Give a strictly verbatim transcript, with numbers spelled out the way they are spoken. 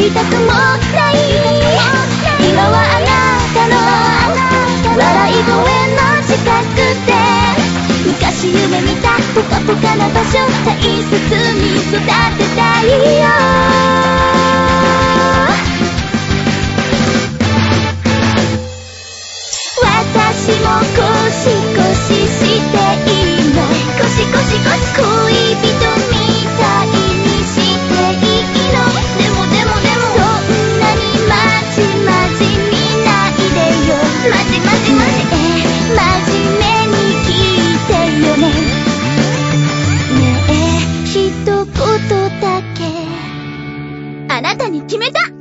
りたくもない。今はあなたの笑い声の近くで、昔夢見たポカポカな場所、大切に育てたいよ。私もコシコシしていない。コシコシコシ恋人みたいにしていいの。でもでもでもそんなにまじまじ見ないでよ。まじまじまじえ真面目に聞いてよね。ねえ一言だけあなたに決めた。